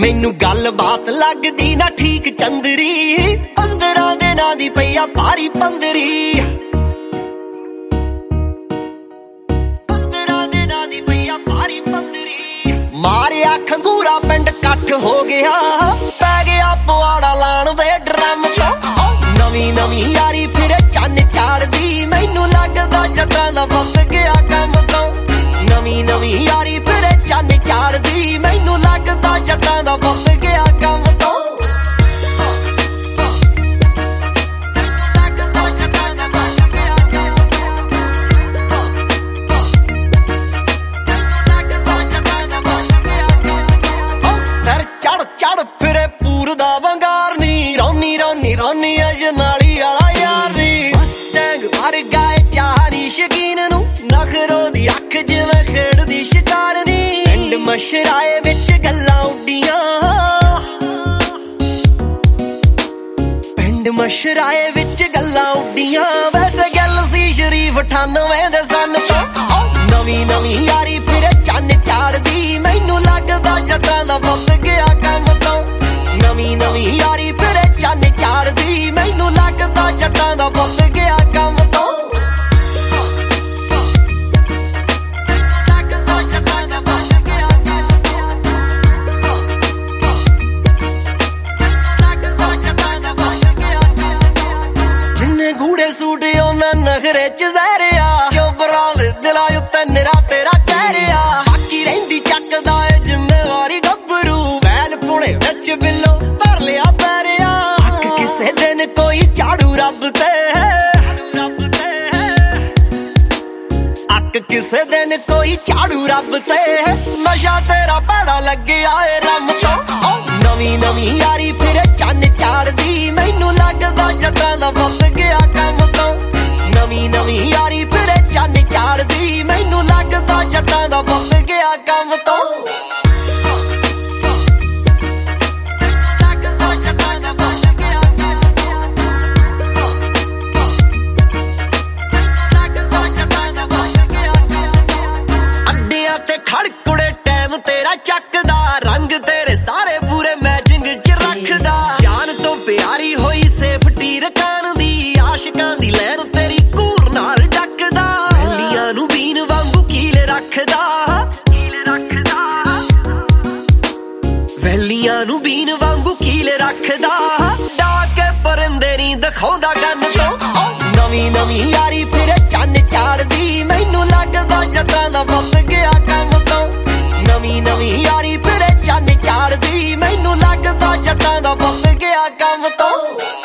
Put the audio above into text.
ਮੈਨੂੰ ਗੱਲ ਬਾਤ ਲੱਗਦੀ ਨਾ ਠੀਕ ਚੰਦਰੀ 15 ਦਿਨਾਂ ਦੀ ਪਈਆ ਭਾਰੀ ਪੰਦਰੀ 15 ਦਿਨਾਂ ਦੀ ਪਈਆ ਭਾਰੀ ਪੰਦਰੀ ਮਾਰਿਆ ਖੰਗੂਰਾ ਪਿੰਡ ਇਕੱਠ ਹੋ ਗਿਆ ਪੈ ਗਿਆ ਪਵਾੜਾ ਲਾਣ ਦੇ ਡਰਮ ਤੋਂ ਨਵੀਂ ਨਵੀਂ ਯਾਰੀ ਫਿਰ ਚੰਨ ਚਾੜਦੀ ਮੈਨੂੰ ਲੱਗਦਾ ਜੱਟਾਂ ਦਾ ਵੱਧ ਗਿਆ ਕੰਮ ਤੋਂ ਨਵੀਂ ਨਵੀਂ ਯਾਰੀ ਫਿਰ ਚੰਨ ਚਾੜਦੀ ਮੈਨੂੰ ਲੱਗਦਾ ਜੱਟਾਂ ਦਾ ਵੱਧ ਗਿਆ ਕੰਮ ਤੋਂ ਸਰ ਚੜ ਚੜ ਫਿਰੇ ਪੂਰ ਦਾ ਵੰਗਾਰ ਨੀ ਰੋਨੀ ਰੋਨੀ ਰੋਨੀ ਅਜਨਾਲੀ ਵਾਲਾ ਯਾਰ ਨੀ ਮਸਟੈਂਗ ਭਰ ਗਏ ਚਾਹਰੀ ਸ਼ਕੀਨ ਨੂੰ ਨਖਰੋ ਦੀ ਅੱਖ ਜਿਵੇਂ ਖੇਡਦੀ ਸ਼ਿਕਾਰ ਨੀ ਪਿੰਡ ਮਸ਼ਰਾਏ ਵਿੱਚ ਗੱਲਾਂ ਉੱਡੀਆਂ ਪਿੰਡ ਮਸ਼ਰਾਏ ਵਿੱਚ ਗੱਲਾਂ ਉੱਡੀਆਂ ਵੈਸੇ ਗੱਲ ਸੀ ਸ਼ਰੀਫ 98 ਦੇ ਸਨ ਤੋਂ ਨਵੀਂ ਨਵੀਂ ਯਾਰੀ ਫਿਰ ਚੰਨ ਚਾੜਦੀ ਮੈਨੂੰ ਲੱਗਦਾ ਜੱਟਾਂ ਦਾ ਵੱਧ ਗਿਆ ਕੰਮ ਤੋਂ ਨਵੀਂ ਨਵੀਂ ਯਾਰੀ ਫਿਰ ਚੰਨ ਚਾੜਦੀ ਮੈਨੂੰ ਲੱਗਦਾ ਜੱਟਾਂ ਦਾ ਵੱਧ ਗਿਆ ਕੰਮ ਤੋਂ ਜਿੰਨੇ ਗੂੜੇ ਸੂਟ ਉਹਨਾਂ ਨਖਰੇ ਚ ਜ਼ਹਿਰਿਆ ਚੋਬਰਾਂ ਦੇ ਦਿਲਾਂ ਉੱਤੇ ਨਿਰਾ ਤੇਰਾ ਕਹਿਰਿਆ ਬਾਕੀ ਰਹਿੰਦੀ ਚੱਕਦਾ ਏ ਜ਼ਿੰਮੇਵਾਰੀ ਗੱਭਰੂ ਬੈਲ ਪੁਣੇ ਵਿੱਚ ਬਿੱਲੋ ਧਰ ਲਿਆ ਪੈਰਿਆ ਹੱਕ ਕਿਸੇ ਦਿਨ ਕੋਈ ਝਾੜੂ ਰੱਬ ਤੇ ਹੱਕ ਕਿਸੇ ਦਿਨ ਕੋਈ ਝਾੜੂ ਰੱਬ ਤੇ ਨਸ਼ਾ ਤੇਰਾ ਭੈੜਾ ਲੱਗਿਆ ਏ ਰੰਮ ਤੋਂ ਨਵੀਂ ਨਵੀਂ ਯਾਰੀ ਫਿਰ ਚੰਨ ਚਾੜਦੀ ਮੈਨੂੰ ਲੱਗਦਾ ਜੱਟਾਂ ਦਾ ਵੱਧ ਗਿਆ ਕੰਮ ਤੋਂ ਨਵੀਂ ਨਵੀਂ ਯਾਰੀ ਫਿਰ ਚੰਨ ਚਾੜਦੀ ਮੈਨੂੰ ਲੱਗਦਾ ਜੱਟਾਂ ਦਾ ਵੱਧ ਗਿਆ ਕੰਮ ਤੋਂ ਅੱਡਿਆਂ ਤੇ ਖੜਕੁੜੇ ਟਾਈਮ ਤੇਰਾ ਚੱਕਦਾ ਰੰਗ ਤੇਰੇ ਸਾਰੇ ਪੂਰੇ ਮੈਚਿੰਗ ਚ ਰੱਖਦਾ ਜਾਨ ਤੋਂ ਪਿਆਰੀ ਹੋਈ ਸੇਫਟੀ ਰਕਾਨ ਦੀ ਆਸ਼ਿਕਾਂ ਦੀ ਲੈਨ ਤੇਰੀ ਕੂਰ ਨਾਲ ਡੱਕਦਾ ਵੈਲੀਆਂ ਨੂੰ ਬੀਨ ਵਾਂਗੂ ਕੀਲ ਰੱਖਦਾ ਵੈਲੀਆਂ ਨੂੰ ਬੀਨ ਵਾਂਗੂ ਕੀਲ ਰੱਖਦਾ ਡਾਕੇ ਪਰਿੰਦੇ ਨਹੀਂ ਦਿਖਾਉਂਦਾ ਗੰਨ ਤੋਂ ਨਵੀਂ ਨਵੀਂ ਯਾਰੀ ਫਿਰ ਚੰਨ ਚਾੜਦੀ ਮੈਨੂੰ ਲੱਗਦਾ ਜੱਟਾਂ ਦਾ ਵੱਧ ਗਿਆ ਕੰਮ ਤੋਂ ਨਵੀਂ ਨਵੀਂ ਯਾਰੀ ਫਿਰ ਚੰਨ ਚਾੜਦੀ ਮੈਨੂੰ ਲੱਗਦਾ ਜੱਟਾਂ ਦਾ ਵੱਧ ਗਿਆ ਕੰਮ ਤੋਂ